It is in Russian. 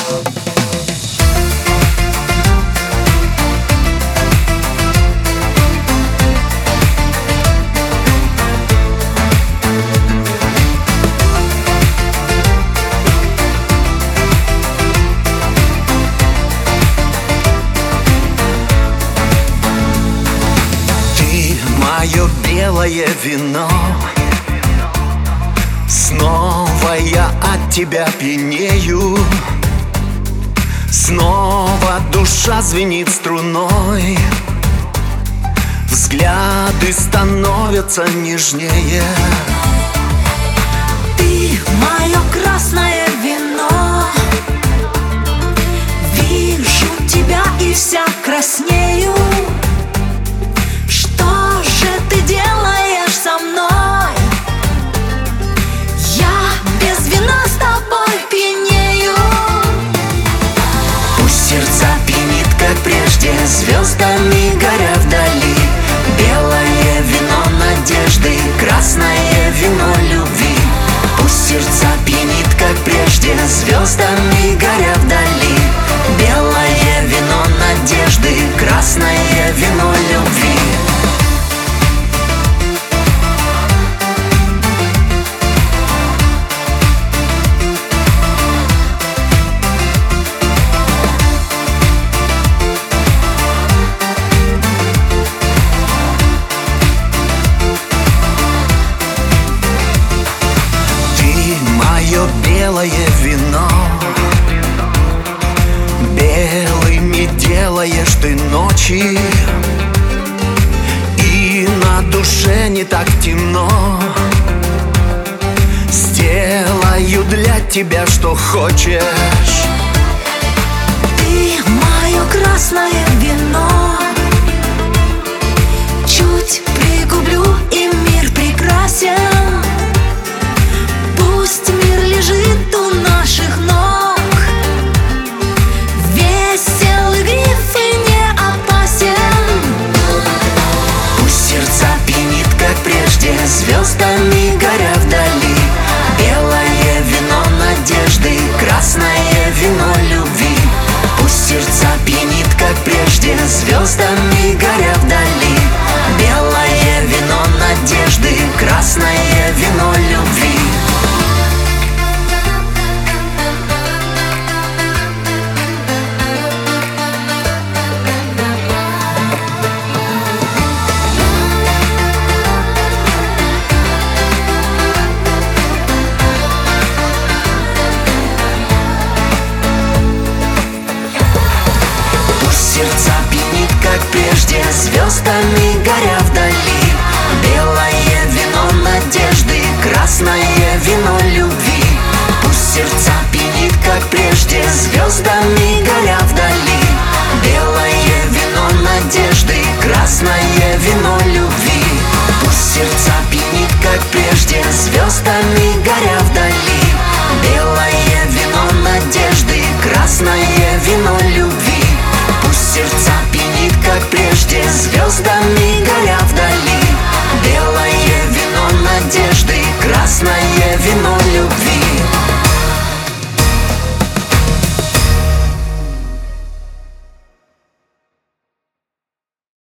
Мое белое вино, снова я от тебя пьянею. Снова душа звенит струной, взгляды становятся нежнее. Ты мое красное вино, вижу тебя и вся краснею. Что же ты делаешь со мной? Я без вина с тобой пьянею. Пусть сердца пьянит, как прежде, звездами горя вдали. Белое вино надежды, красное вино любви. Пусть сердца пьянит, как прежде, звездами горя вдали. Белое вино надежды, красное вино любви. Белое вино, белыми делаешь ты ночи, и на душе не так темно. Сделаю для тебя, что хочешь. Ты мое красное вино, чуть пригублю, и мир прекрасен. Пусть мир лежит у наших ног, весел игрив и не опасен. Пусть сердца пьянит, как прежде, звездами горя вдали. Белое вино надежды, красное вино любви. Пусть сердца пьянит, как прежде, звездами горя вдали. Белое вино надежды, красное вино любви. Сердца пьянит, как прежде, звездами горя вдали. Белое вино надежды, красное вино любви. Пусть сердца пьянит, как прежде, звездами горя вдали. Белое вино надежды, красное вино любви. Пусть сердца пьянит, как прежде, звездами горя вдали. Белое вино надежды, красное вино любви. Пусть сердца пьянит, как прежде, звездами